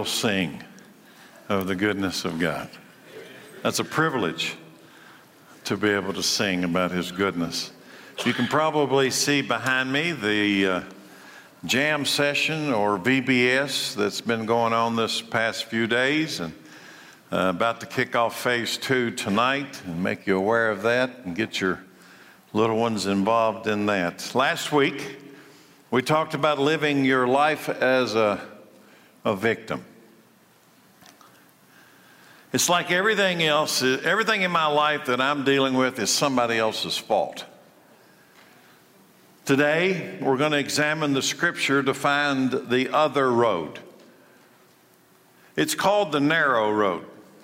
sing of the goodness of God. That's a privilege to be able to sing about His goodness. You can probably see behind me the jam session or VBS that's been going on this past few days, and about to kick off phase 2 tonight, and make you aware of that and get your little ones involved in that. Last week, we talked about living your life as a victim. It's like everything else, everything in my life that I'm dealing with is somebody else's fault. Today, we're going to examine the scripture to find the other road. It's called the narrow road.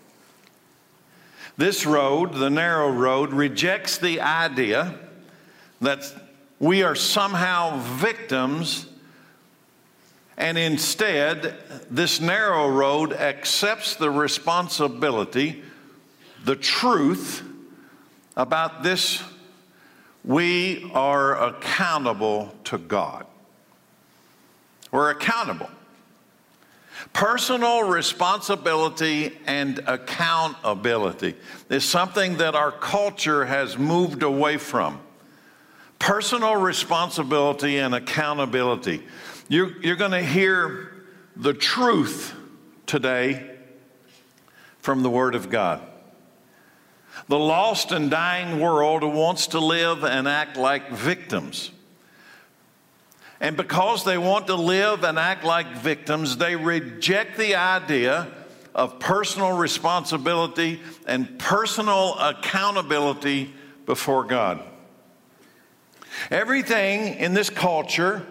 This road, the narrow road, rejects the idea that we are somehow victims, and instead, this narrow road accepts the responsibility, the truth about this. We are accountable to God. We're accountable. Personal responsibility and accountability is something that our culture has moved away from. Personal responsibility and accountability. You're going to hear the truth today from the Word of God. The lost and dying world wants to live and act like victims. And because they want to live and act like victims, they reject the idea of personal responsibility and personal accountability before God. Everything in this culture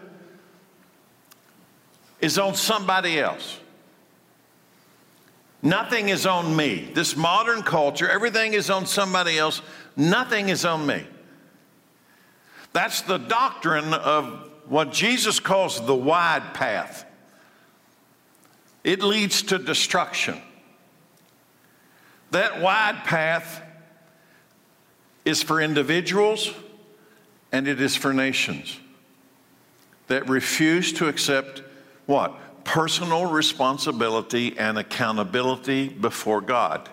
is on somebody else. Nothing is on me. This modern culture, everything is on somebody else. Nothing is on me. That's the doctrine of what Jesus calls the wide path. It leads to destruction. That wide path is for individuals and it is for nations that refuse to accept what? Personal responsibility and accountability before God.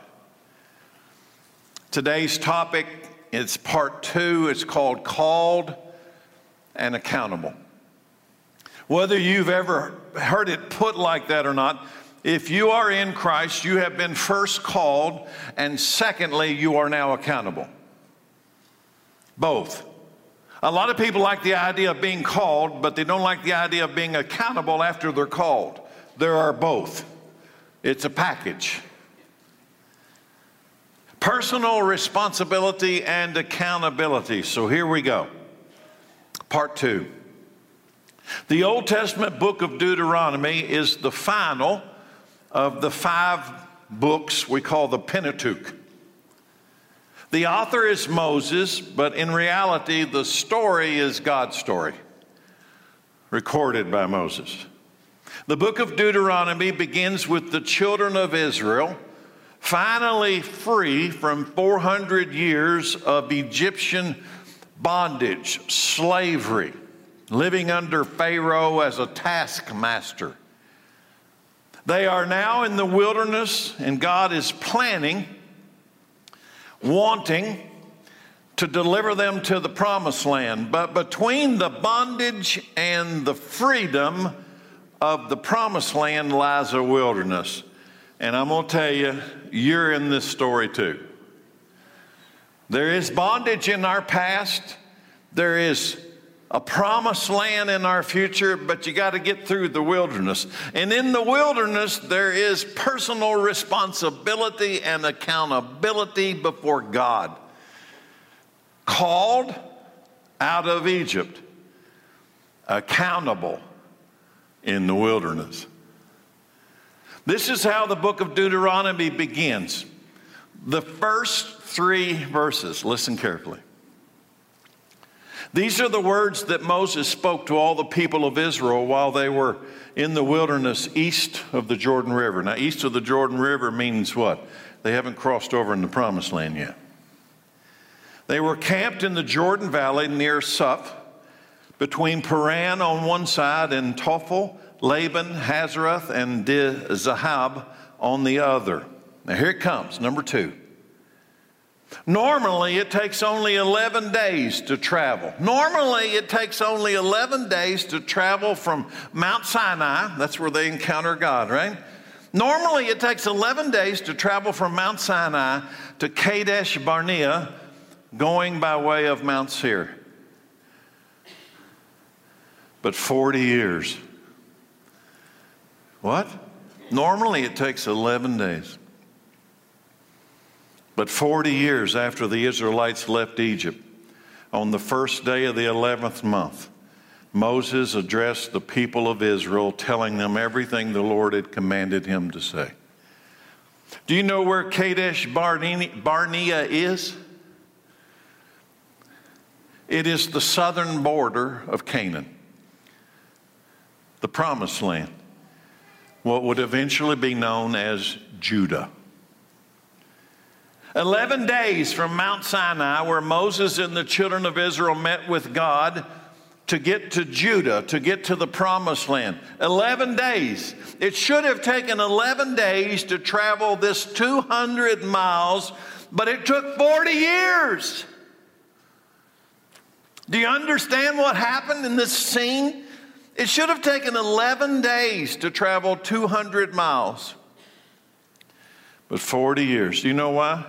Today's topic, it's part 2. It's called Called and Accountable. Whether you've ever heard it put like that or not, if you are in Christ, you have been first called, and secondly, you are now accountable. Both. A lot of people like the idea of being called, but they don't like the idea of being accountable after they're called. There are both. It's a package. Personal responsibility and accountability. So here we go. Part 2. The Old Testament book of Deuteronomy is the final of the 5 books we call the Pentateuch. The author is Moses, but in reality, the story is God's story, recorded by Moses. The book of Deuteronomy begins with the children of Israel finally free from 400 years of Egyptian bondage, slavery, living under Pharaoh as a taskmaster. They are now in the wilderness, and God is wanting to deliver them to the promised land. But between the bondage and the freedom of the promised land lies a wilderness. And I'm going to tell you, you're in this story too. There is bondage in our past. There is a promised land in our future, but you got to get through the wilderness. And in the wilderness, there is personal responsibility and accountability before God. Called out of Egypt, accountable in the wilderness. This is how the book of Deuteronomy begins. The first 3 verses, listen carefully. These are the words that Moses spoke to all the people of Israel while they were in the wilderness east of the Jordan River. Now, east of the Jordan River means what? They haven't crossed over in the promised land yet. They were camped in the Jordan Valley near Suph, between Paran on one side and Tophel, Laban, Hazarath, and Dizahab on the other. Now here it comes, number 2. Normally, it takes only 11 days to travel. Normally, it takes only 11 days to travel from Mount Sinai. That's where they encounter God, right? Normally, it takes 11 days to travel from Mount Sinai to Kadesh Barnea, going by way of Mount Seir. But 40 years. What? Normally, it takes 11 days. But 40 years after the Israelites left Egypt, on the first day of the 11th month, Moses addressed the people of Israel, telling them everything the Lord had commanded him to say. Do you know where Kadesh Barnea is? It is the southern border of Canaan, the promised land, what would eventually be known as Judah. 11 days from Mount Sinai, where Moses and the children of Israel met with God, to get to Judah, to get to the promised land. 11 days. It should have taken 11 days to travel this 200 miles, but it took 40 years. Do you understand what happened in this scene? It should have taken 11 days to travel 200 miles, but 40 years. Do you know why?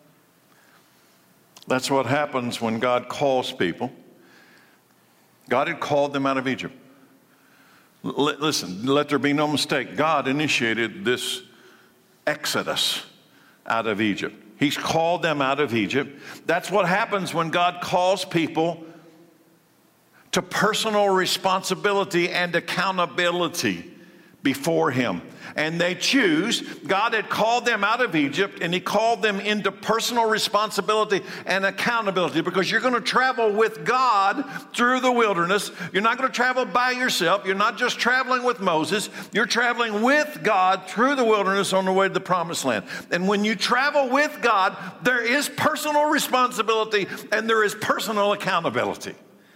That's what happens when God calls people. God had called them out of Egypt. Listen, let there be no mistake. God initiated this exodus out of Egypt. He's called them out of Egypt. That's what happens when God calls people to personal responsibility and accountability before Him. And they choose. God had called them out of Egypt, and He called them into personal responsibility and accountability, because you're going to travel with God through the wilderness. You're not going to travel by yourself. You're not just traveling with Moses. You're traveling with God through the wilderness on the way to the promised land. And when you travel with God, there is personal responsibility and there is personal accountability.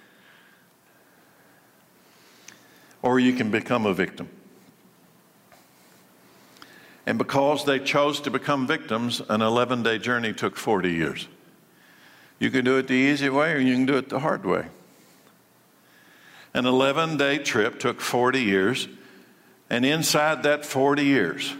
Or you can become a victim. And because they chose to become victims, an 11-day journey took 40 years. You can do it the easy way or you can do it the hard way. An 11-day trip took 40 years. And inside that 40 years,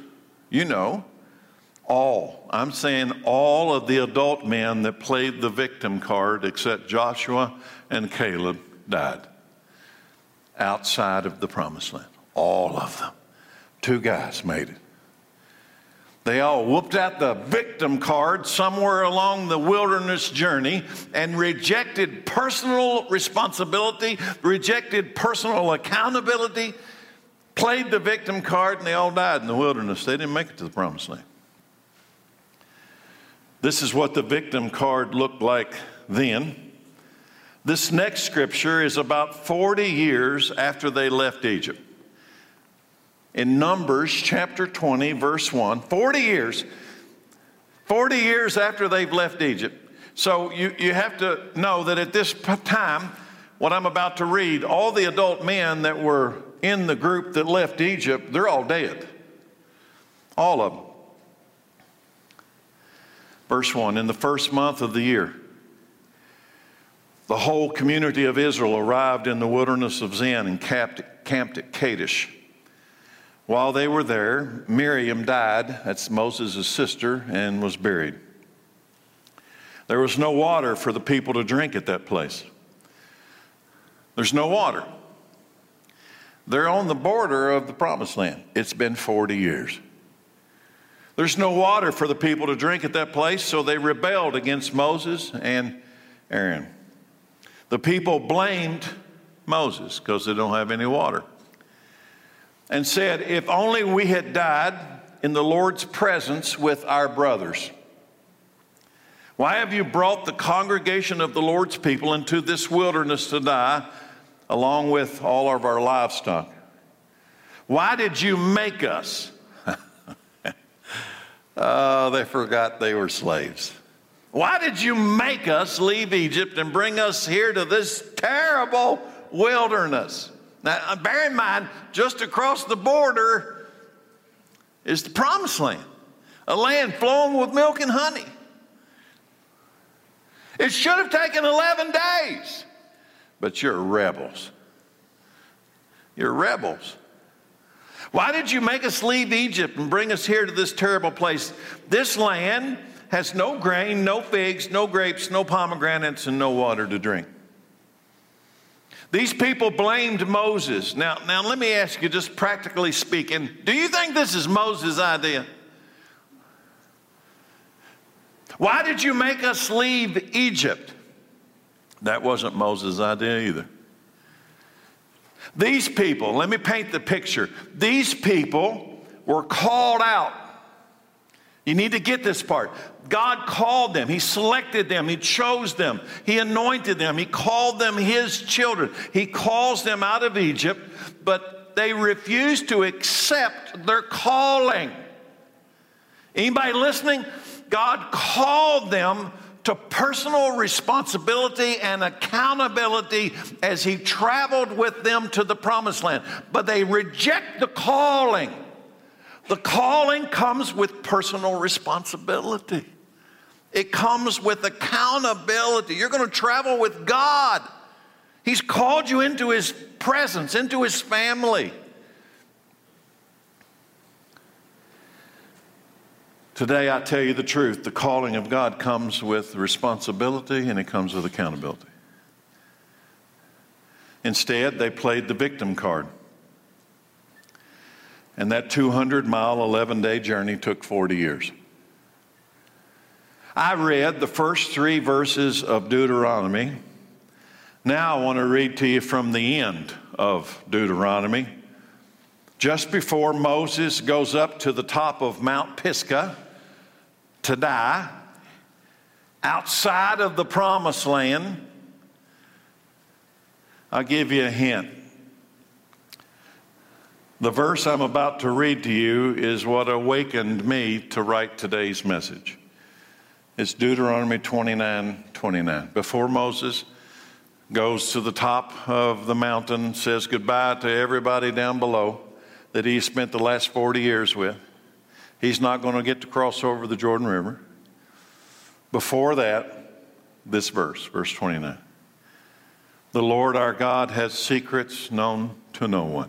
I'm saying all of the adult men that played the victim card except Joshua and Caleb died outside of the promised land. All of them. 2 guys made it. They all whooped out the victim card somewhere along the wilderness journey and rejected personal responsibility, rejected personal accountability, played the victim card, and they all died in the wilderness. They didn't make it to the promised land. This is what the victim card looked like then. This next scripture is about 40 years after they left Egypt. In Numbers chapter 20, verse 1, 40 years after they've left Egypt. So you have to know that at this time, what I'm about to read, all the adult men that were in the group that left Egypt, they're all dead. All of them. Verse 1, in the first month of the year, the whole community of Israel arrived in the wilderness of Zin and camped at Kadesh. While they were there, Miriam died, that's Moses' sister, and was buried. There was no water for the people to drink at that place. There's no water. They're on the border of the promised land. It's been 40 years. There's no water for the people to drink at that place, so they rebelled against Moses and Aaron. The people blamed Moses because they don't have any water, and said, if only we had died in the Lord's presence with our brothers. Why have you brought the congregation of the Lord's people into this wilderness to die, along with all of our livestock? Why did you make us? Oh, they forgot they were slaves. Why did you make us leave Egypt and bring us here to this terrible wilderness? Now, bear in mind, just across the border is the promised land, a land flowing with milk and honey. It should have taken 11 days, but you're rebels. You're rebels. Why did you make us leave Egypt and bring us here to this terrible place? This land has no grain, no figs, no grapes, no pomegranates, and no water to drink. These people blamed Moses. Now let me ask you, just practically speaking, do you think this is Moses' idea? Why did you make us leave Egypt? That wasn't Moses' idea either. These people, let me paint the picture. These people were called out. You need to get this part. God called them. He selected them. He chose them. He anointed them. He called them his children. He calls them out of Egypt, but they refused to accept their calling. Anybody listening? God called them to personal responsibility and accountability as he traveled with them to the promised land. But they reject the calling. The calling comes with personal responsibility. It comes with accountability. You're going to travel with God. He's called you into his presence, into his family. Today, I tell you the truth, the calling of God comes with responsibility and it comes with accountability. Instead, they played the victim card. And that 200-mile, 11-day journey took 40 years. I read the first 3 verses of Deuteronomy. Now I want to read to you from the end of Deuteronomy. Just before Moses goes up to the top of Mount Pisgah to die, outside of the promised land, I'll give you a hint. The verse I'm about to read to you is what awakened me to write today's message. It's Deuteronomy 29:29. Before Moses goes to the top of the mountain, says goodbye to everybody down below that he spent the last 40 years with. He's not going to get to cross over the Jordan River. Before that, this verse, verse 29. The Lord our God has secrets known to no one.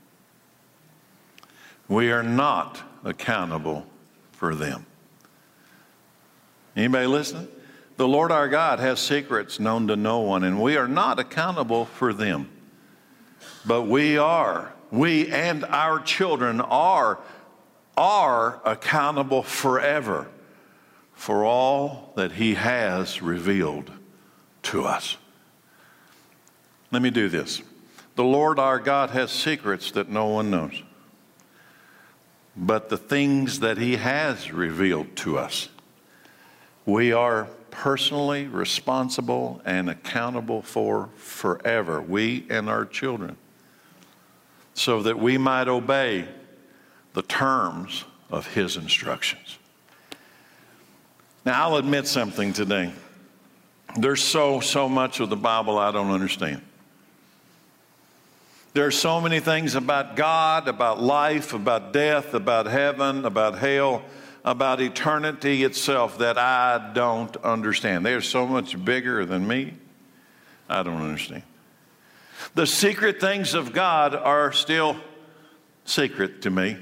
We are not accountable for them. Anybody listening? The Lord our God has secrets known to no one, and we are not accountable for them. But we and our children are accountable forever for all that he has revealed to us. Let me do this. The Lord our God has secrets that no one knows. But the things that he has revealed to us, we are personally responsible and accountable for forever, we and our children, so that we might obey the terms of his instructions. Now, I'll admit something today. There's so much of the Bible I don't understand. There are so many things about God, about life, about death, about heaven, about hell, about eternity itself that I don't understand. They're so much bigger than me. I don't understand. The secret things of God are still secret to me.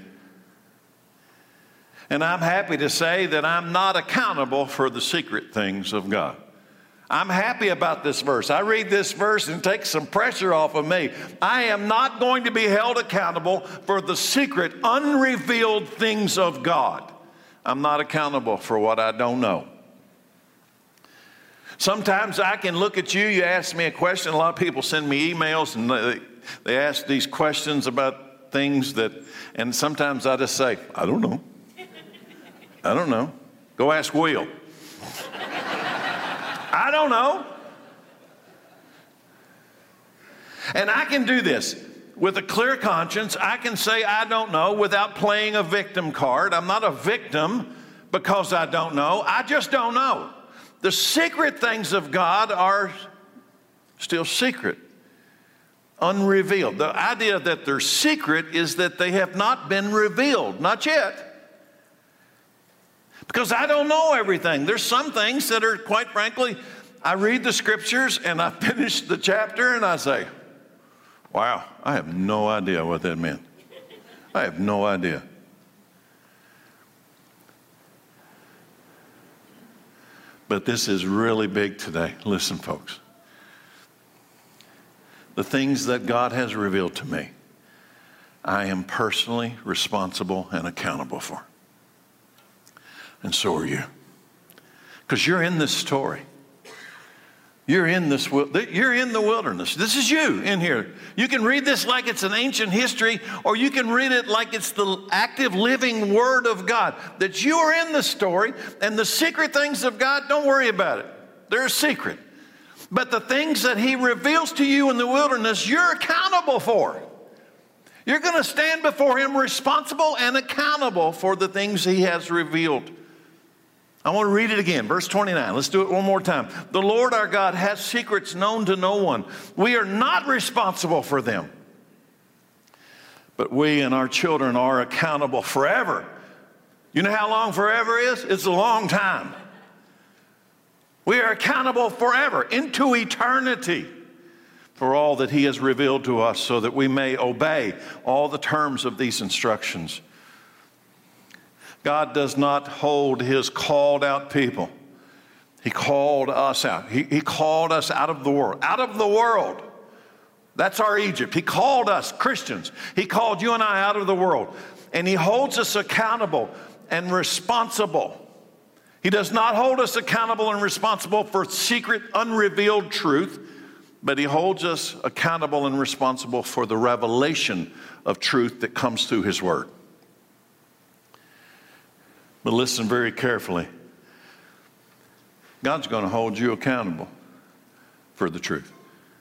And I'm happy to say that I'm not accountable for the secret things of God. I'm happy about this verse. I read this verse and it takes some pressure off of me. I am not going to be held accountable for the secret, unrevealed things of God. I'm not accountable for what I don't know. Sometimes I can look at you, you ask me a question. A lot of people send me emails and they ask these questions about things and sometimes I just say, I don't know. I don't know. Go ask Will. I don't know. And I can do this with a clear conscience. I can say I don't know without playing a victim card. I'm not a victim because I don't know. I just don't know. The secret things of God are still secret. unrevealed. The idea that they're secret is that they have not been revealed, not yet. Because I don't know everything. There's some things that are, quite frankly, I read the scriptures and I finish the chapter and I say, wow, I have no idea what that meant. I have no idea. But this is really big today. Listen, folks. The things that God has revealed to me, I am personally responsible and accountable for. And so are you. Because you're in this story. You're in the wilderness. This is you in here. You can read this like it's an ancient history, or you can read it like it's the active, living Word of God. That you are in the story, and the secret things of God, don't worry about it. They're a secret. But the things that He reveals to you in the wilderness, you're accountable for. You're going to stand before Him responsible and accountable for the things He has revealed. I want to read it again, verse 29. Let's do it one more time. The Lord our God has secrets known to no one. We are not responsible for them. But we and our children are accountable forever. You know how long forever is? It's a long time. We are accountable forever, into eternity, for all that He has revealed to us, so that we may obey all the terms of these instructions. God does not hold His called out people. He called us out. He called us out of the world. Out of the world. That's our Egypt. He called us, Christians. He called you and I out of the world. And He holds us accountable and responsible. He does not hold us accountable and responsible for secret, unrevealed truth, but He holds us accountable and responsible for the revelation of truth that comes through His Word. But listen very carefully. God's going to hold you accountable for the truth.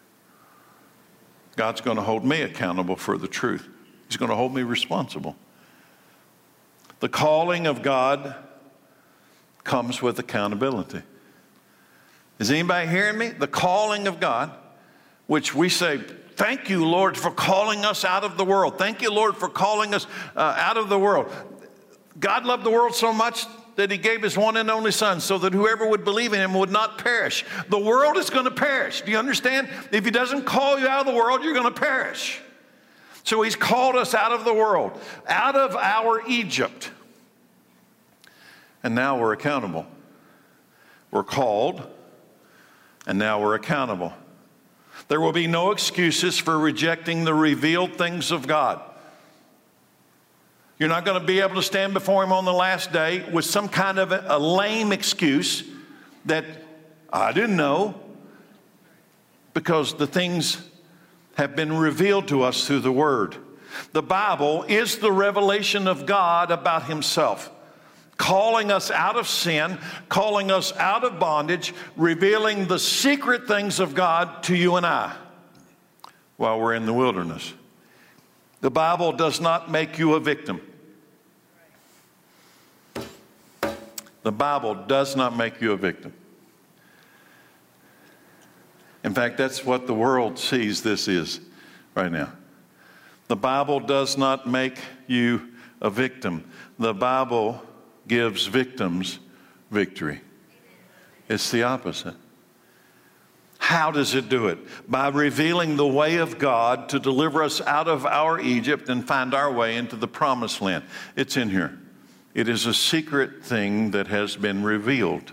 God's going to hold me accountable for the truth. He's going to hold me responsible. The calling of God comes with accountability. Is anybody hearing me? The calling of God, which we say, thank you, Lord, for calling us out of the world. Thank you, Lord, for calling us out of the world. God loved the world so much that He gave His one and only Son, so that whoever would believe in Him would not perish. The world is going to perish. Do you understand? If He doesn't call you out of the world, you're going to perish. So He's called us out of the world, out of our Egypt. And now we're accountable. We're called, and now we're accountable. There will be no excuses for rejecting the revealed things of God. You're not going to be able to stand before Him on the last day with some kind of a lame excuse that I didn't know, because the things have been revealed to us through the Word. The Bible is the revelation of God about Himself, calling us out of sin, calling us out of bondage, revealing the secret things of God to you and I while we're in the wilderness. The Bible does not make you a victim. The Bible does not make you a victim. In fact, that's what the world sees this is right now. The Bible does not make you a victim. The Bible gives victims victory. It's the opposite. How does it do it? By revealing the way of God to deliver us out of our Egypt and find our way into the promised land. It's in here. It is a secret thing that has been revealed.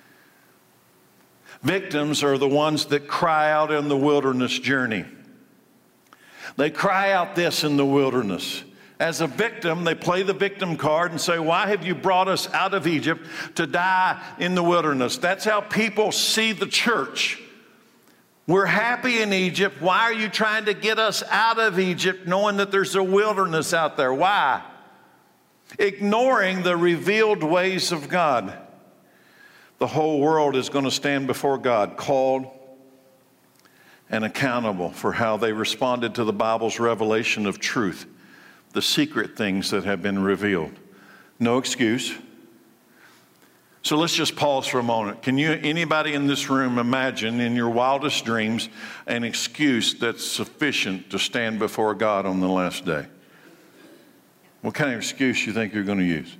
Victims are the ones that cry out in the wilderness journey. They cry out this in the wilderness. As a victim, they play the victim card and say, why have you brought us out of Egypt to die in the wilderness? That's how people see the church. We're happy in Egypt. Why are you trying to get us out of Egypt knowing that there's a wilderness out there? Why? Ignoring the revealed ways of God. The whole world is going to stand before God, called and accountable for how they responded to the Bible's revelation of truth, the secret things that have been revealed. No excuse. So let's just pause for a moment. Can anybody in this room imagine in your wildest dreams an excuse that's sufficient to stand before God on the last day? What kind of excuse you think you're going to use?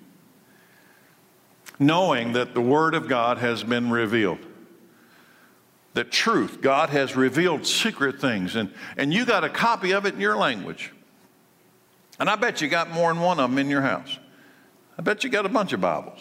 Knowing that the Word of God has been revealed. That truth, God has revealed secret things, and you got a copy of it in your language. And I bet you got more than one of them in your house. I bet you got a bunch of Bibles.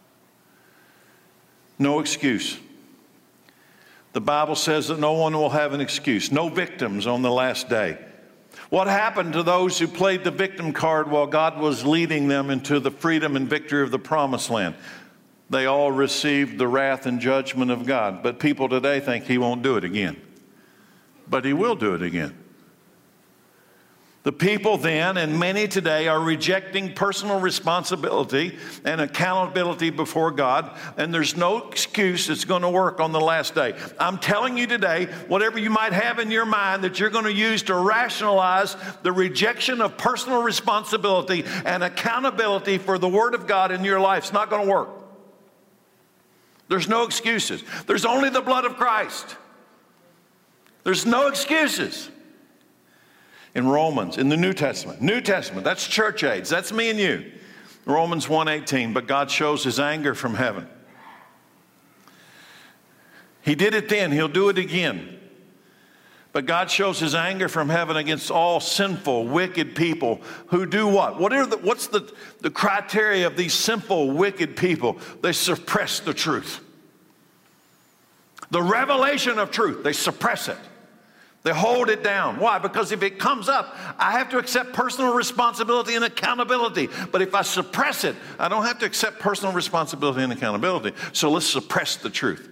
No excuse. The Bible says that no one will have an excuse. No victims on the last day. What happened to those who played the victim card while God was leading them into the freedom and victory of the promised land? They all received the wrath and judgment of God. But people today think He won't do it again. But He will do it again. The people then, and many today, are rejecting personal responsibility and accountability before God, and there's no excuse that's going to work on the last day. I'm telling you today, whatever you might have in your mind that you're going to use to rationalize the rejection of personal responsibility and accountability for the Word of God in your life, it's not going to work. There's no excuses. There's only the blood of Christ. There's no excuses. In Romans, in the New Testament, that's church age, that's me and you. Romans 1:18, but God shows His anger from heaven. He did it then, He'll do it again. But God shows His anger from heaven against all sinful, wicked people who do what? What's the criteria of these sinful, wicked people? They suppress the truth. The revelation of truth, they suppress it. They hold it down. Why? Because if it comes up, I have to accept personal responsibility and accountability. But if I suppress it, I don't have to accept personal responsibility and accountability. So let's suppress the truth.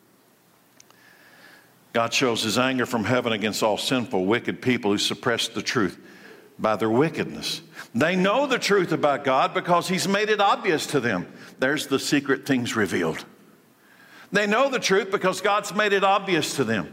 God shows His anger from heaven against all sinful, wicked people who suppress the truth by their wickedness. They know the truth about God because He's made it obvious to them. There's the secret things revealed. They know the truth because God's made it obvious to them.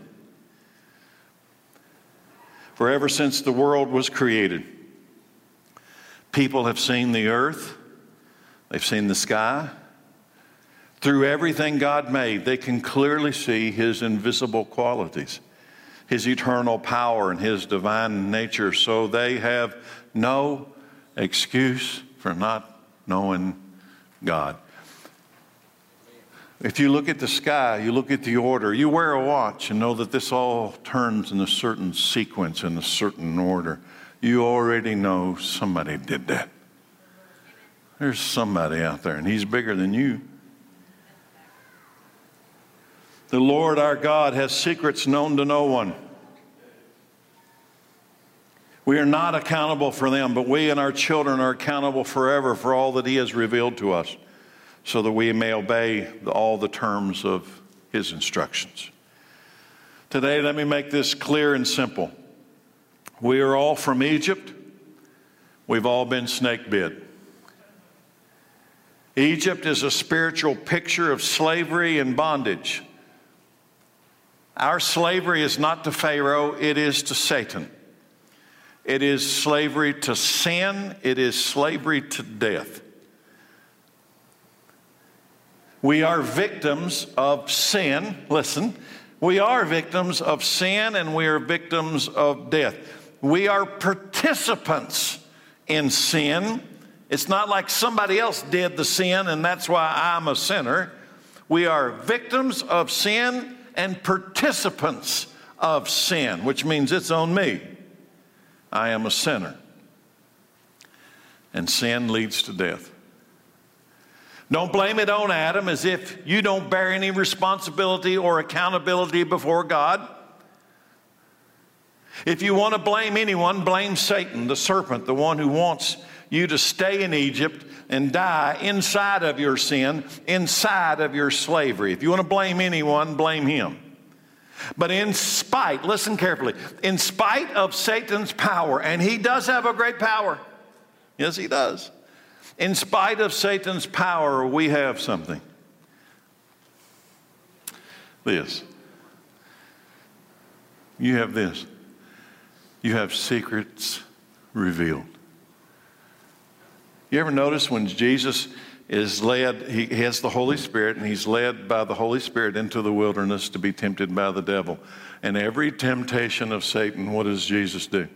For ever since the world was created, people have seen the earth, they've seen the sky. Through everything God made, they can clearly see His invisible qualities, His eternal power and His divine nature. So they have no excuse for not knowing God. If you look at the sky, you look at the order, you wear a watch and know that this all turns in a certain sequence, in a certain order. You already know somebody did that. There's somebody out there, and He's bigger than you. The Lord our God has secrets known to no one. We are not accountable for them, but we and our children are accountable forever for all that He has revealed to us, so that we may obey all the terms of His instructions. Today, let me make this clear and simple. We are all from Egypt. We've all been snake bit. Egypt is a spiritual picture of slavery and bondage. Our slavery is not to Pharaoh, it is to Satan. It is slavery to sin, it is slavery to death. We are victims of sin. Listen, we are victims of sin and we are victims of death. We are participants in sin. It's not like somebody else did the sin and that's why I'm a sinner. We are victims of sin and participants of sin, which means it's on me. I am a sinner. And sin leads to death. Don't blame it on Adam as if you don't bear any responsibility or accountability before God. If you want to blame anyone, blame Satan, the serpent, the one who wants you to stay in Egypt and die inside of your sin, inside of your slavery. If you want to blame anyone, blame him. But in spite, listen carefully, in spite of Satan's power, and he does have a great power. Yes, he does. In spite of Satan's power, we have something. This. You have this. You have secrets revealed. You ever notice when Jesus is led, he has the Holy Spirit, and he's led by the Holy Spirit into the wilderness to be tempted by the devil. And every temptation of Satan, what does Jesus do?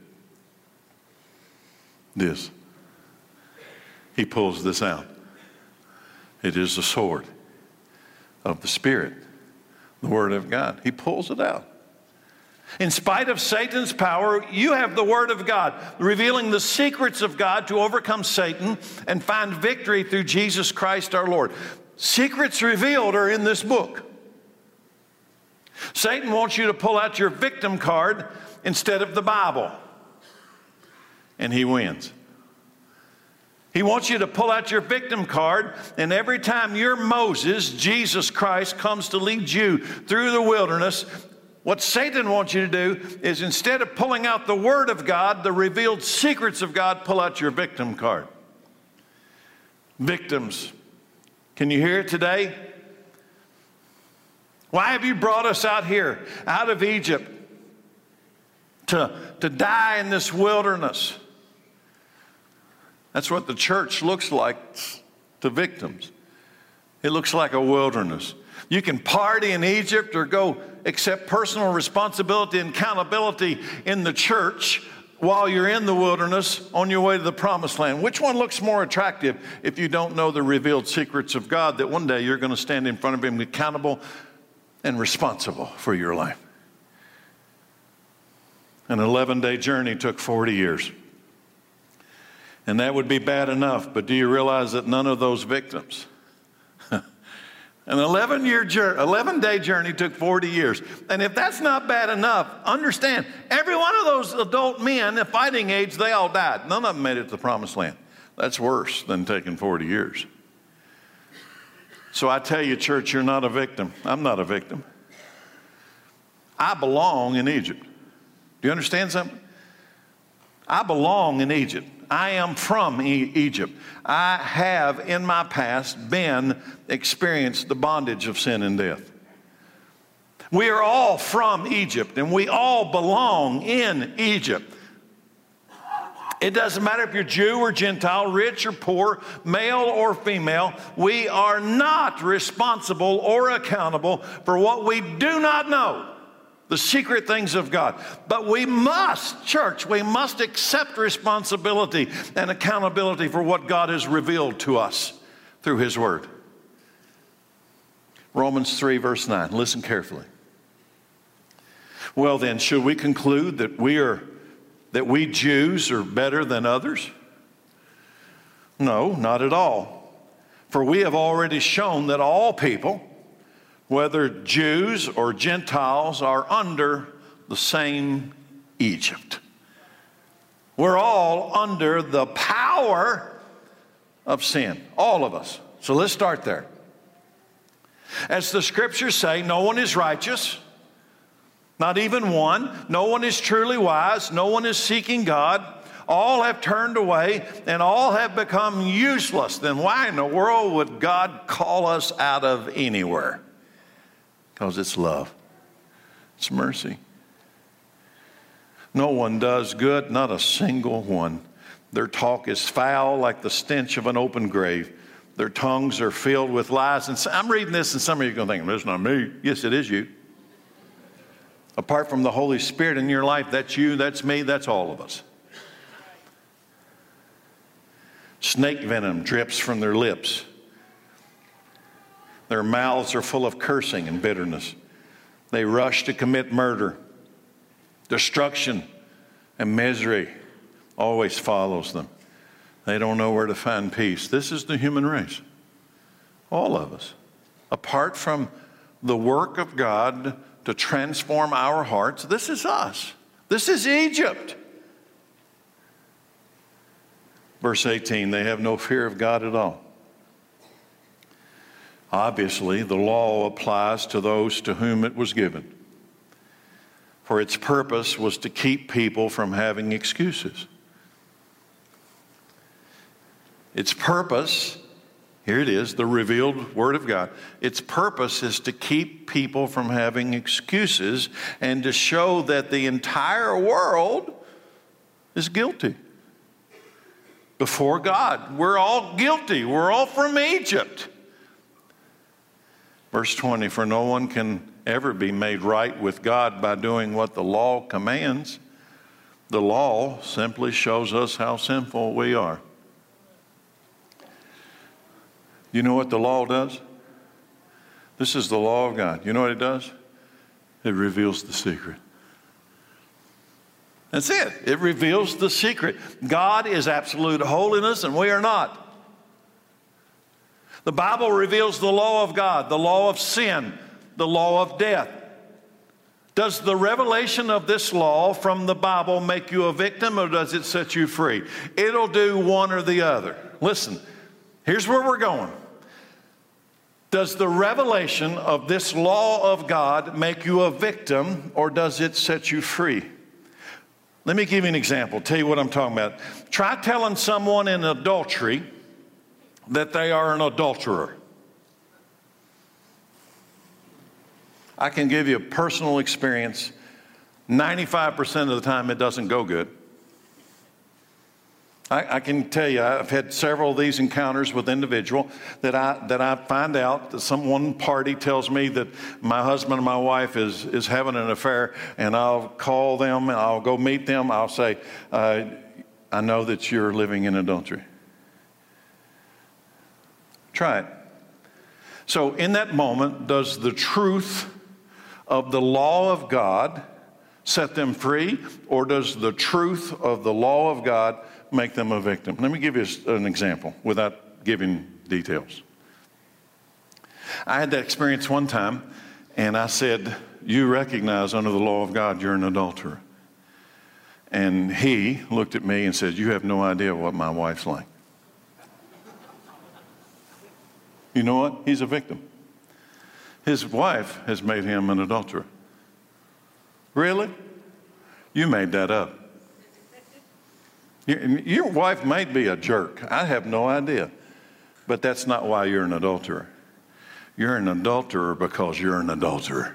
This. He pulls this out. It is the sword of the Spirit, the Word of God. He pulls it out. In spite of Satan's power, you have the Word of God, revealing the secrets of God to overcome Satan and find victory through Jesus Christ our Lord. Secrets revealed are in this book. Satan wants you to pull out your victim card instead of the Bible, and he wins. He wants you to pull out your victim card, and every time you're Moses, Jesus Christ comes to lead you through the wilderness. What Satan wants you to do is, instead of pulling out the Word of God, the revealed secrets of God, pull out your victim card. Victims. Can you hear it today? Why have you brought us out here, out of Egypt, to die in this wilderness? That's what the church looks like to victims. It looks like a wilderness. You can party in Egypt or go accept personal responsibility and accountability in the church while you're in the wilderness on your way to the promised land. Which one looks more attractive if you don't know the revealed secrets of God, that one day you're going to stand in front of Him accountable and responsible for your life? An 11-day journey took 40 years. And that would be bad enough, but do you realize that none of those victims, an 11-day journey took 40 years. And if that's not bad enough, understand, every one of those adult men at fighting age, they all died. None of them made it to the promised land. That's worse than taking 40 years. So I tell you, church, you're not a victim. I'm not a victim. I belong in Egypt. Do you understand something? I belong in Egypt. I am from Egypt. I have in my past experienced the bondage of sin and death. We are all from Egypt, and we all belong in Egypt. It doesn't matter if you're Jew or Gentile, rich or poor, male or female. We are not responsible or accountable for what we do not know, the secret things of God. But we must, church, we must accept responsibility and accountability for what God has revealed to us through His Word. Romans 3, verse 9. Listen carefully. Well then, should we conclude that we Jews are better than others? No, not at all. For we have already shown that all people, whether Jews or Gentiles, are under the same Egypt. We're all under the power of sin, all of us. So let's start there. As the scriptures say, no one is righteous, not even one. No one is truly wise. No one is seeking God. All have turned away, and all have become useless. Then why in the world would God call us out of anywhere? Because it's love. It's mercy. No one does good, not a single one. Their talk is foul like the stench of an open grave. Their tongues are filled with lies. And I'm reading this, and some of you are going to think, that's not me. Yes, it is you. Apart from the Holy Spirit in your life, that's you, that's me, that's all of us. Snake venom drips from their lips. Their mouths are full of cursing and bitterness. They rush to commit murder. Destruction and misery always follows them. They don't know where to find peace. This is the human race. All of us. Apart from the work of God to transform our hearts, this is us. This is Egypt. Verse 18, they have no fear of God at all. Obviously, the law applies to those to whom it was given, for its purpose was to keep people from having excuses. Its purpose, here it is, the revealed Word of God. Its purpose is to keep people from having excuses and to show that the entire world is guilty. before God. We're all guilty. We're all from Egypt. Verse 20, for no one can ever be made right with God by doing what the law commands. The law simply shows us how sinful we are. You know what the law does? This is the law of God. You know what it does? It reveals the secret. That's it. It reveals the secret. God is absolute holiness and we are not. The Bible reveals the law of God, the law of sin, the law of death. Does the revelation of this law from the Bible make you a victim or does it set you free? It'll do one or the other. Listen, here's where we're going. Does the revelation of this law of God make you a victim or does it set you free? Let me give you an example, tell you what I'm talking about. Try telling someone in adultery that they are an adulterer. I can give you a personal experience. 95% of the time it doesn't go good. I can tell you, I've had several of these encounters with individuals that I find out that one party tells me that my husband or my wife is having an affair, and I'll call them, and I'll go meet them. I'll say, I know that you're living in adultery. Try it. So in that moment, does the truth of the law of God set them free, or does the truth of the law of God make them a victim? Let me give you an example without giving details. I had that experience one time, and I said, you recognize under the law of God you're an adulterer. And he looked at me and said, you have no idea what my wife's like. You know what? He's a victim. His wife has made him an adulterer. Really? You made that up. Your wife might be a jerk. I have no idea. But that's not why you're an adulterer. You're an adulterer because you're an adulterer.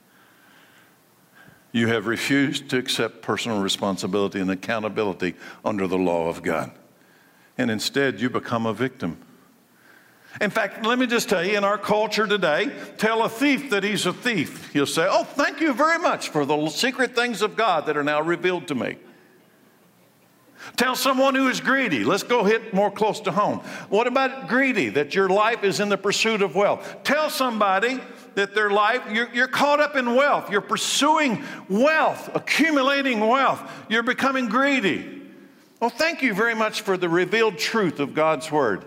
You have refused to accept personal responsibility and accountability under the law of God. And instead, you become a victim. In fact, let me just tell you, in our culture today, tell a thief that he's a thief. He'll say, oh, thank you very much for the secret things of God that are now revealed to me. Tell someone who is greedy. Let's go hit more close to home. What about greedy? That your life is in the pursuit of wealth. Tell somebody that their life, you're caught up in wealth. You're pursuing wealth, accumulating wealth. You're becoming greedy. Well, thank you very much for the revealed truth of God's Word.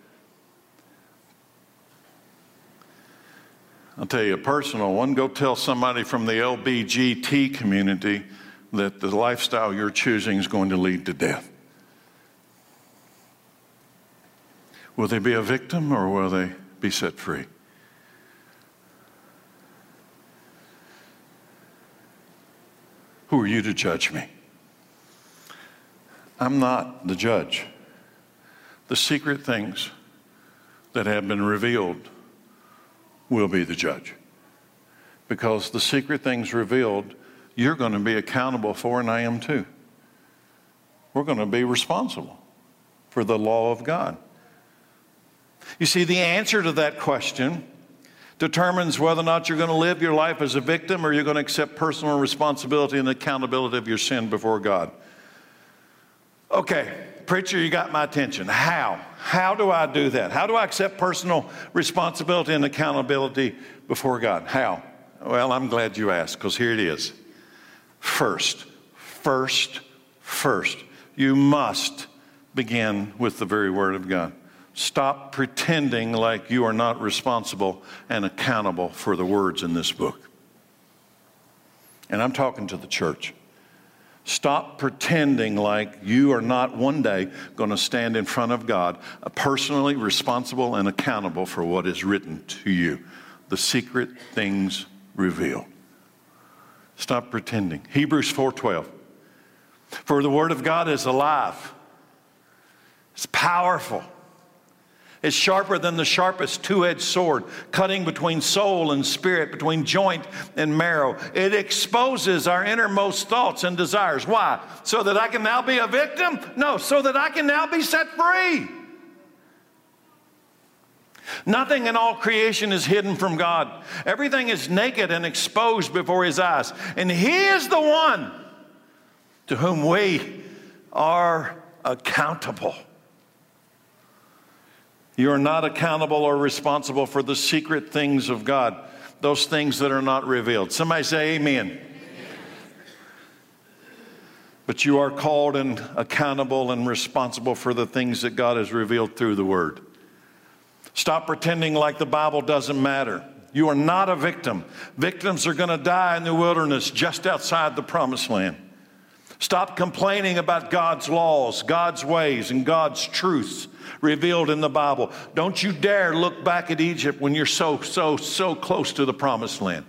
I'll tell you a personal one. Go tell somebody from the LBGT community that the lifestyle you're choosing is going to lead to death. Will they be a victim or will they be set free? Who are you to judge me? I'm not the judge. The secret things that have been revealed will be the judge. Because the secret things revealed, you're going to be accountable for, and I am too. We're going to be responsible for the law of God. You see, the answer to that question determines whether or not you're going to live your life as a victim or you're going to accept personal responsibility and accountability of your sin before God. Okay, preacher, you got my attention. How? How do I do that? How do I accept personal responsibility and accountability before God? How? Well, I'm glad you asked, because here it is. First, you must begin with the very Word of God. Stop pretending like you are not responsible and accountable for the words in this book. And I'm talking to the church. Stop pretending like you are not one day going to stand in front of God personally responsible and accountable for what is written to you. The secret things revealed. Stop pretending. Hebrews 4:12. For the Word of God is alive. It's powerful. It's sharper than the sharpest two-edged sword, cutting between soul and spirit, between joint and marrow. It exposes our innermost thoughts and desires. Why? So that I can now be a victim? No, so that I can now be set free. Nothing in all creation is hidden from God. Everything is naked and exposed before His eyes. And He is the one to whom we are accountable. You are not accountable or responsible for the secret things of God, those things that are not revealed. Somebody say amen. But you are called and accountable and responsible for the things that God has revealed through the Word. Stop pretending like the Bible doesn't matter. You are not a victim. Victims are going to die in the wilderness just outside the promised land. Stop complaining about God's laws, God's ways, and God's truths revealed in the Bible. Don't you dare look back at Egypt when you're so close to the promised land.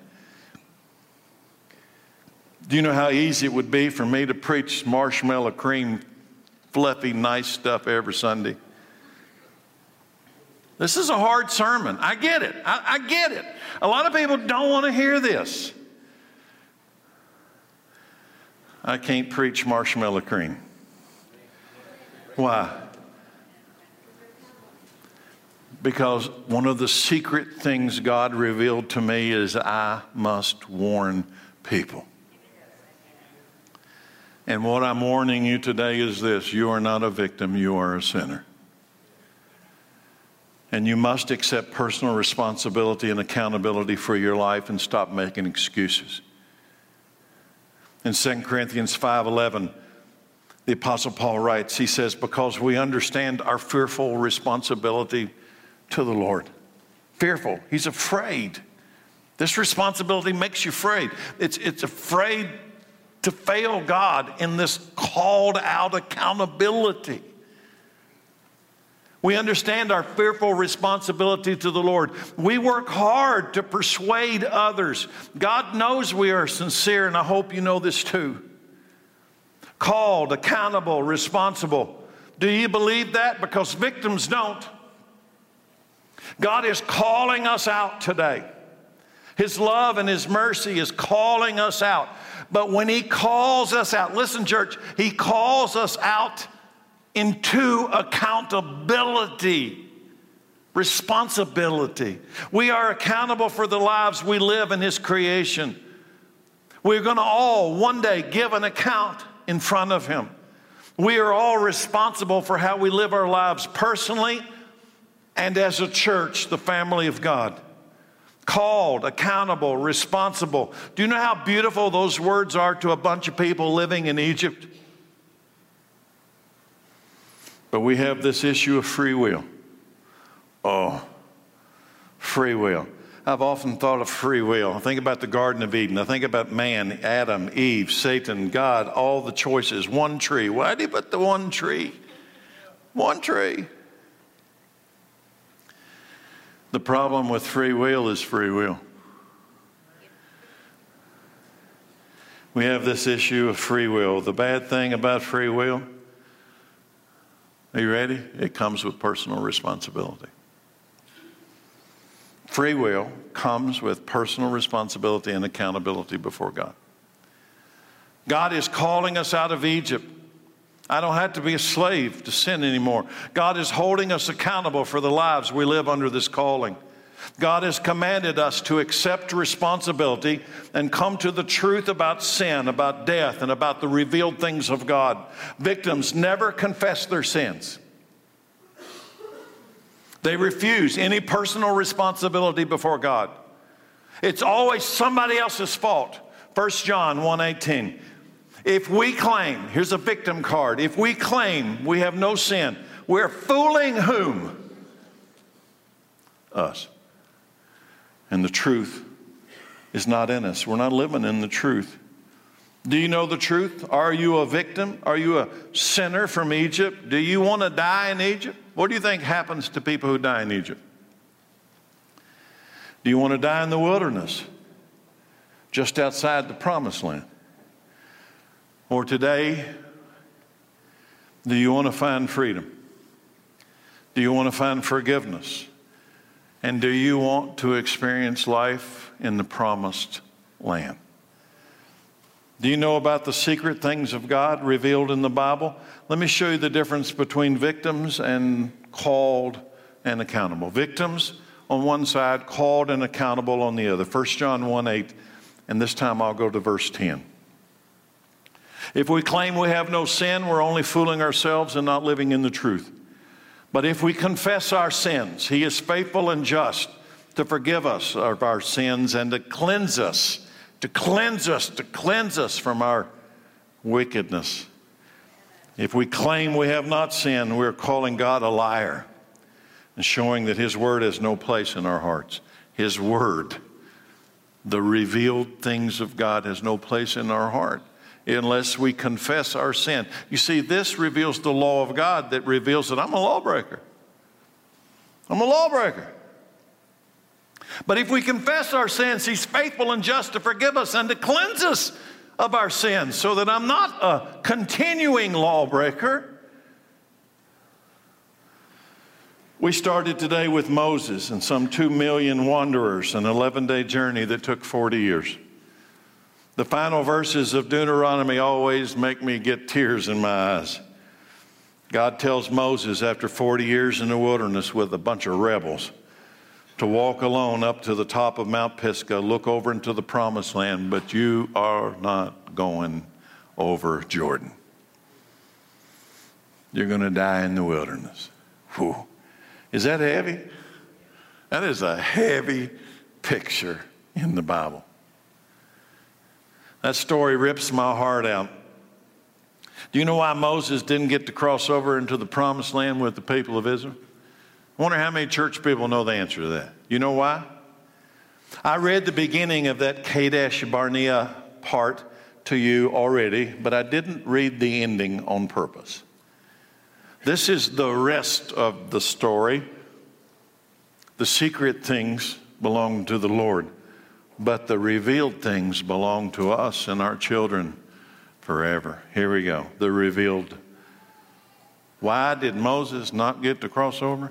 Do you know how easy it would be for me to preach marshmallow cream, fluffy, nice stuff every Sunday? This is a hard sermon. I get it. I get it. A lot of people don't want to hear this. I can't preach marshmallow cream. Why? Because one of the secret things God revealed to me is I must warn people. And what I'm warning you today is this: you are not a victim, you are a sinner. And you must accept personal responsibility and accountability for your life and stop making excuses. In 2 Corinthians 5:11, the Apostle Paul writes, he says, because we understand our fearful responsibility to the Lord. Fearful. He's afraid. This responsibility makes you afraid. It's afraid to fail God in this called out accountability. We understand our fearful responsibility to the Lord. We work hard to persuade others. God knows we are sincere, and I hope you know this too. Called, accountable, responsible. Do you believe that? Because victims don't. God is calling us out today. His love and His mercy is calling us out. But when He calls us out, listen, church, He calls us out into accountability, responsibility. We are accountable for the lives we live in His creation. We're going to all one day give an account in front of Him. We are all responsible for how we live our lives personally and as a church, the family of God. Called, accountable, responsible. Do you know how beautiful those words are to a bunch of people living in Egypt? But we have this issue of free will. Oh, free will. I've often thought of free will. I think about the Garden of Eden. I think about man, Adam, Eve, Satan, God, all the choices. One tree. Why did He put the one tree? One tree. The problem with free will is free will. We have this issue of free will. The bad thing about free will, are you ready? It comes with personal responsibility. Free will comes with personal responsibility and accountability before God. God is calling us out of Egypt. I don't have to be a slave to sin anymore. God is holding us accountable for the lives we live under this calling. God has commanded us to accept responsibility and come to the truth about sin, about death, and about the revealed things of God. Victims never confess their sins. They refuse any personal responsibility before God. It's always somebody else's fault. 1 John 1:18. If we claim, here's a victim card, if we claim we have no sin, we're fooling whom? Us. And the truth is not in us. We're not living in the truth. Do you know the truth? Are you a victim? Are you a sinner from Egypt? Do you want to die in Egypt? What do you think happens to people who die in Egypt? Do you want to die in the wilderness, just outside the promised land? Or today, do you want to find freedom? Do you want to find forgiveness? And do you want to experience life in the promised land? Do you know about the secret things of God revealed in the Bible? Let me show you the difference between victims and called and accountable. Victims on one side, called and accountable on the other. 1 John 1:8, and this time I'll go to verse 10. If we claim we have no sin, we're only fooling ourselves and not living in the truth. But if we confess our sins, He is faithful and just to forgive us of our sins and to cleanse us from our wickedness. If we claim we have not sinned, we're calling God a liar and showing that His word has no place in our hearts. His word, the revealed things of God, has no place in our heart unless we confess our sin. You see, this reveals the law of God that reveals that I'm a lawbreaker. I'm a lawbreaker. But if we confess our sins, He's faithful and just to forgive us and to cleanse us of our sins so that I'm not a continuing lawbreaker. We started today with Moses and some 2 million wanderers, an 11-day journey that took 40 years. The final verses of Deuteronomy always make me get tears in my eyes. God tells Moses after 40 years in the wilderness with a bunch of rebels to walk alone up to the top of Mount Pisgah, look over into the promised land, but you are not going over Jordan. You're going to die in the wilderness. Whew. Is that heavy? That is a heavy picture in the Bible. That story rips my heart out. Do you know why Moses didn't get to cross over into the promised land with the people of Israel? I wonder how many church people know the answer to that. You know why? I read the beginning of that Kadesh Barnea part to you already, but I didn't read the ending on purpose. This is the rest of the story. The secret things belong to the Lord, but the revealed things belong to us and our children forever. Here we go. The revealed. Why did Moses not get to cross over?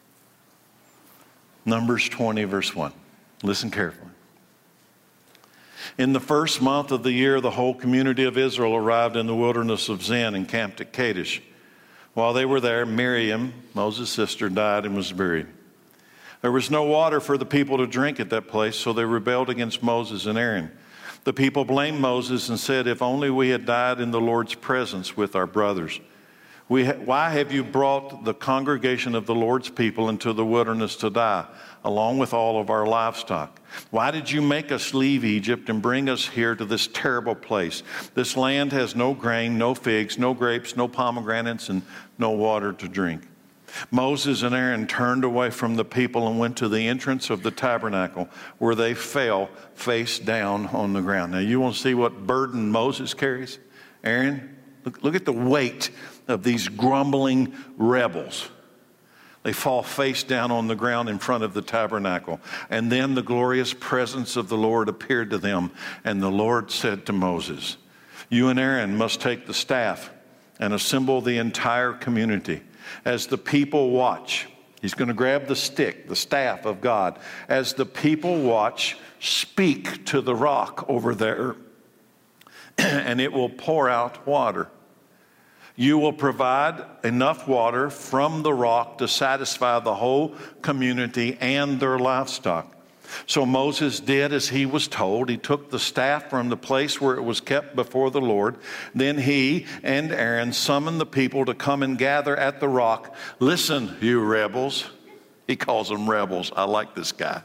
Numbers 20, verse 1. Listen carefully. In the first month of the year, the whole community of Israel arrived in the wilderness of Zin and camped at Kadesh. While they were there, Miriam, Moses' sister, died and was buried. There was no water for the people to drink at that place, so they rebelled against Moses and Aaron. The people blamed Moses and said, "If only we had died in the Lord's presence with our brothers. Why have you brought the congregation of the Lord's people into the wilderness to die, along with all of our livestock? Why did you make us leave Egypt and bring us here to this terrible place? This land has no grain, no figs, no grapes, no pomegranates, and no water to drink." Moses and Aaron turned away from the people and went to the entrance of the tabernacle, where they fell face down on the ground. Now, you want to see what burden Moses carries? Aaron, look at the weight of these grumbling rebels. They fall face down on the ground in front of the tabernacle. And then the glorious presence of the Lord appeared to them. And the Lord said to Moses, "You and Aaron must take the staff and assemble the entire community. As the people watch," he's going to grab the stick, the staff of God. "As the people watch, speak to the rock over there, and it will pour out water. You will provide enough water from the rock to satisfy the whole community and their livestock." So Moses did as he was told. He took the staff from the place where it was kept before the Lord. Then he and Aaron summoned the people to come and gather at the rock. "Listen, you rebels." He calls them rebels. I like this guy.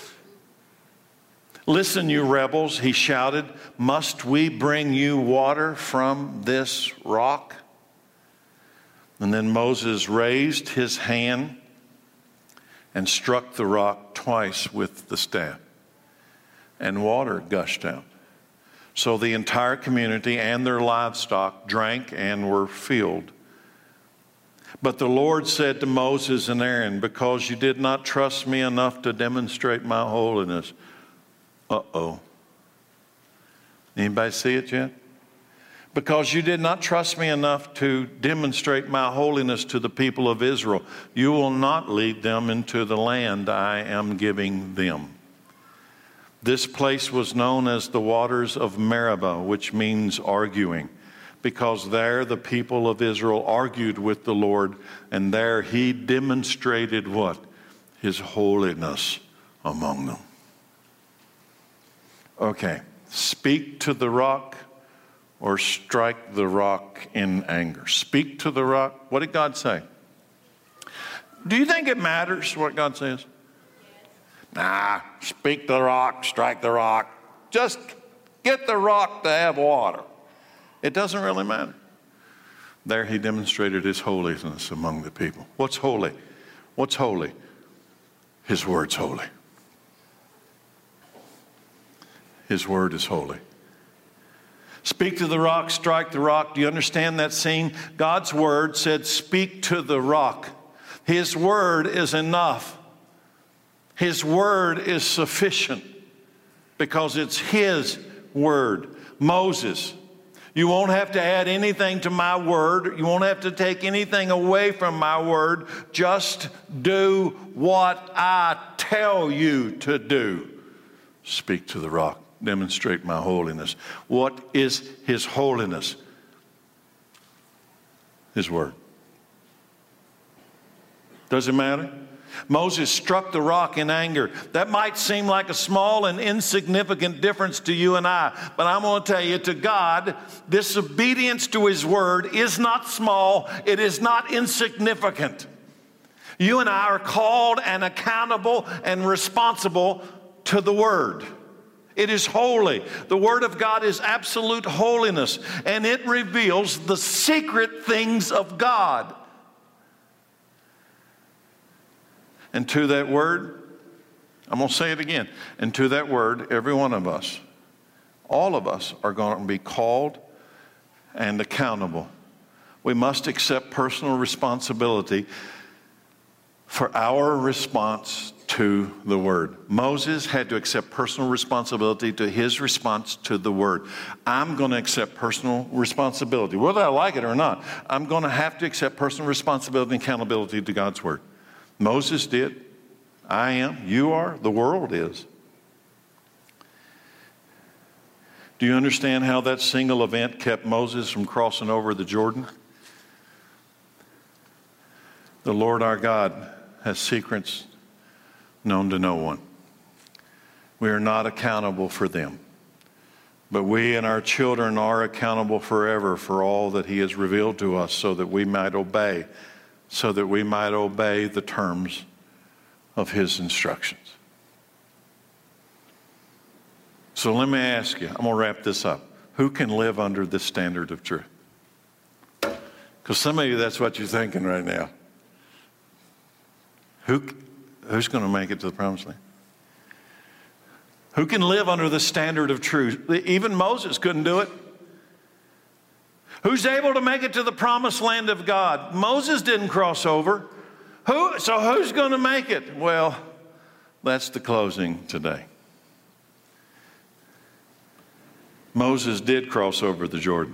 "Listen, you rebels," he shouted. "Must we bring you water from this rock?" And then Moses raised his hand and struck the rock twice with the staff, and water gushed out. So the entire community and their livestock drank and were filled. But the Lord said to Moses and Aaron, "Because you did not trust me enough to demonstrate my holiness." Uh-oh. Anybody see it yet? Because you did not trust me enough to demonstrate my holiness to the people of Israel, you will not lead them into the land I am giving them. This place was known as the waters of Meribah, which means arguing, because there the people of Israel argued with the Lord, and there he demonstrated what? His holiness among them. Okay, speak to the rock or strike the rock in anger. Speak to the rock. What did God say? Do you think it matters what God says? Nah, speak to the rock, strike the rock. Just get the rock to have water. It doesn't really matter. There he demonstrated his holiness among the people. What's holy? What's holy? His word's holy. His word is holy. Speak to the rock, strike the rock. Do you understand that scene? God's word said, speak to the rock. His word is enough. His word is sufficient because it's his word. Moses, you won't have to add anything to my word. You won't have to take anything away from my word. Just do what I tell you to do. Speak to the rock. Demonstrate my holiness. What is his holiness? His word. Does it matter? Moses struck the rock in anger. That might seem like a small and insignificant difference to you and I, but I'm going to tell you, to God, this obedience to his word is not small. It is not insignificant. You and I are called and accountable and responsible to the word. It is holy. The Word of God is absolute holiness, and it reveals the secret things of God. And to that Word, I'm going to say it again, and to that Word, every one of us, all of us are going to be called and accountable. We must accept personal responsibility for our response to the word. Moses had to accept personal responsibility to his response to the word. I'm going to accept personal responsibility. Whether I like it or not, I'm going to have to accept personal responsibility and accountability to God's word. Moses did. I am. You are. The world is. Do you understand how that single event kept Moses from crossing over the Jordan? The Lord our God has secrets known to no one. We are not accountable for them, but we and our children are accountable forever for all that he has revealed to us, so that we might obey the terms of his instructions. So let me ask you, I'm going to wrap this up. Who can live under this standard of truth? Because some of you, that's what you're thinking right now. Who's going to make it to the promised land? Who can live under the standard of truth? Even Moses couldn't do it. Who's able to make it to the promised land of God? Moses didn't cross over. So who's going to make it? Well, that's the closing today. Moses did cross over the Jordan.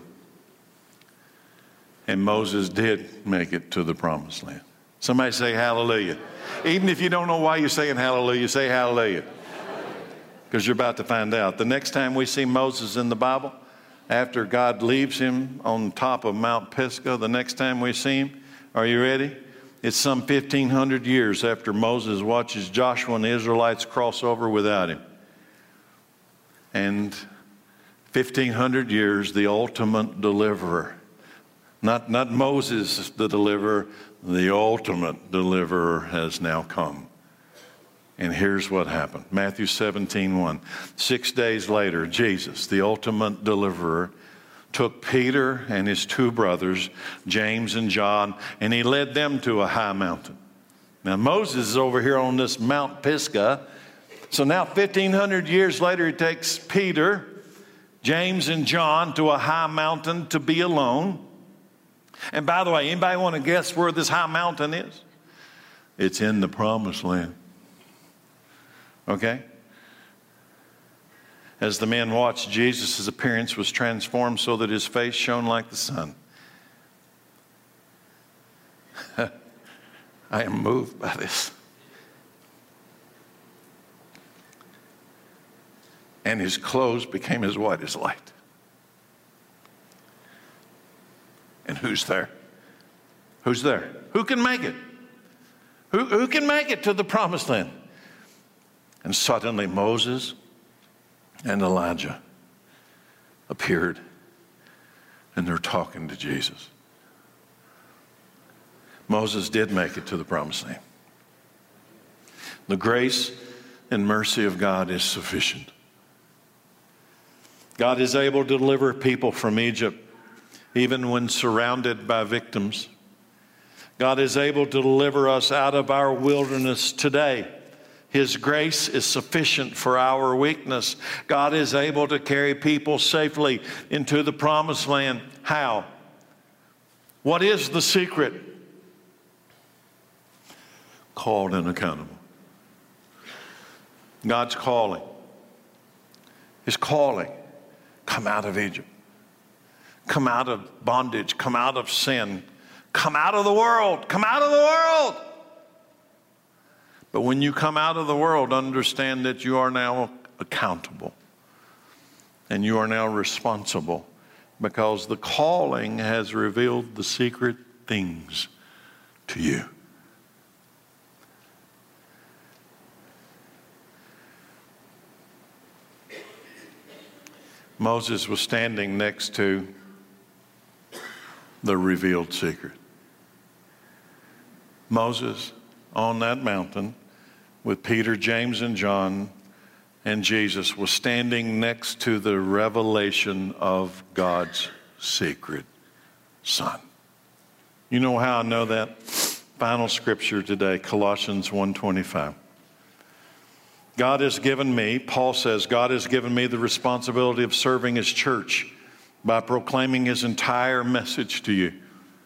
And Moses did make it to the promised land. Somebody say hallelujah. Even if you don't know why you're saying hallelujah, say hallelujah. Because you're about to find out. The next time we see Moses in the Bible, after God leaves him on top of Mount Pisgah, the next time we see him, are you ready? It's some 1,500 years after Moses watches Joshua and the Israelites cross over without him. And 1,500 years, the ultimate deliverer. Not Moses the deliverer, the ultimate deliverer has now come. And here's what happened. Matthew 17:1. 6 days later, Jesus, the ultimate deliverer, took Peter and his two brothers, James and John, and he led them to a high mountain. Now Moses is over here on this Mount Pisgah. So now 1,500 years later, he takes Peter, James, and John to a high mountain to be alone. And by the way, anybody want to guess where this high mountain is? It's in the promised land. Okay? As the men watched, Jesus' appearance was transformed so that his face shone like the sun. I am moved by this. And his clothes became as white as light. And who's there? Who's there? Who can make it? Who can make it to the promised land? And suddenly Moses and Elijah appeared, and they're talking to Jesus. Moses did make it to the promised land. The grace and mercy of God is sufficient. God is able to deliver people from Egypt even when surrounded by victims. God is able to deliver us out of our wilderness today. His grace is sufficient for our weakness. God is able to carry people safely into the promised land. How? What is the secret? Called and accountable. God's calling. His calling. Come out of Egypt. Come out of bondage. Come out of sin. Come out of the world. Come out of the world. But when you come out of the world, understand that you are now accountable. And you are now responsible, because the calling has revealed the secret things to you. Moses was standing next to the revealed secret. Moses on that mountain with Peter, James, and John and Jesus was standing next to the revelation of God's secret Son. You know how I know that? Final scripture today, Colossians 1:25. God has given me, Paul says, God has given me the responsibility of serving his church by proclaiming his entire message to you.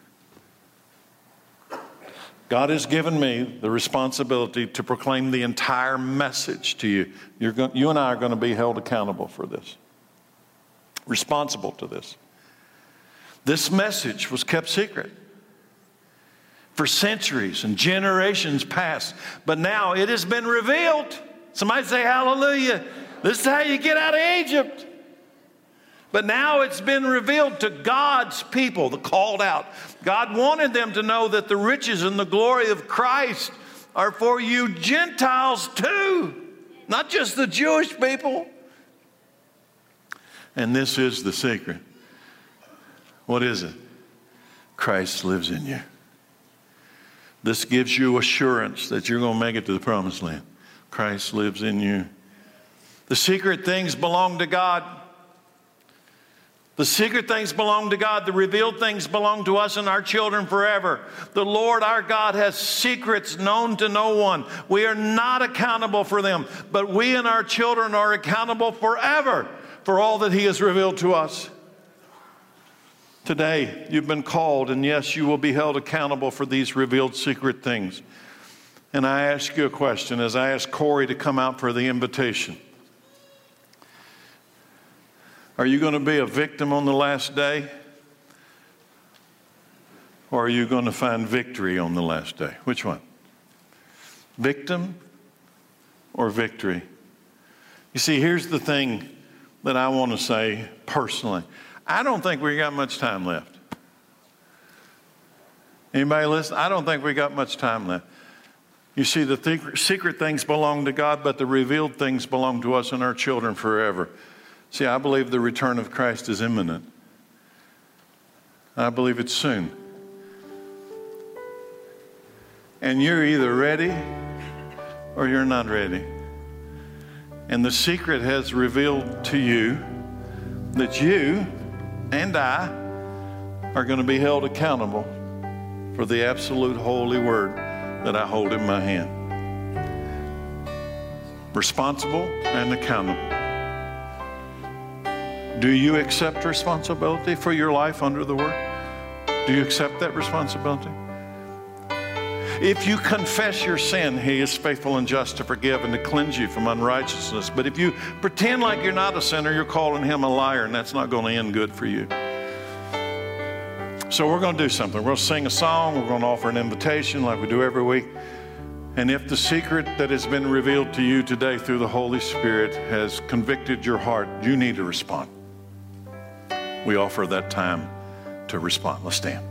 God has given me the responsibility to proclaim the entire message to you. You and I are going to be held accountable for this, responsible to this. This message was kept secret for centuries and generations past, but now it has been revealed. Somebody say hallelujah. This is how you get out of Egypt. But now it's been revealed to God's people, the called out. God wanted them to know that the riches and the glory of Christ are for you Gentiles too, not just the Jewish people. And this is the secret. What is it? Christ lives in you. This gives you assurance that you're going to make it to the promised land. Christ lives in you. The secret things belong to God. The secret things belong to God. The revealed things belong to us and our children forever. The Lord our God has secrets known to no one. We are not accountable for them, but we and our children are accountable forever for all that he has revealed to us. Today, you've been called, and yes, you will be held accountable for these revealed secret things. And I ask you a question as I ask Corey to come out for the invitation. Are you going to be a victim on the last day? Or are you going to find victory on the last day? Which one? Victim or victory? You see, here's the thing that I want to say personally. I don't think we got much time left. Anybody listen? I don't think we got much time left. You see, the secret things belong to God, but the revealed things belong to us and our children forever. See, I believe the return of Christ is imminent. I believe it's soon. And you're either ready or you're not ready. And the secret has revealed to you that you and I are going to be held accountable for the absolute holy word that I hold in my hand. Responsible and accountable. Do you accept responsibility for your life under the word? Do you accept that responsibility? If you confess your sin, He is faithful and just to forgive and to cleanse you from unrighteousness. But if you pretend like you're not a sinner, you're calling Him a liar, and that's not going to end good for you. So we're going to do something. We're going to sing a song. We're going to offer an invitation like we do every week. And if the secret that has been revealed to you today through the Holy Spirit has convicted your heart, you need to respond. We offer that time to respond. Let's stand.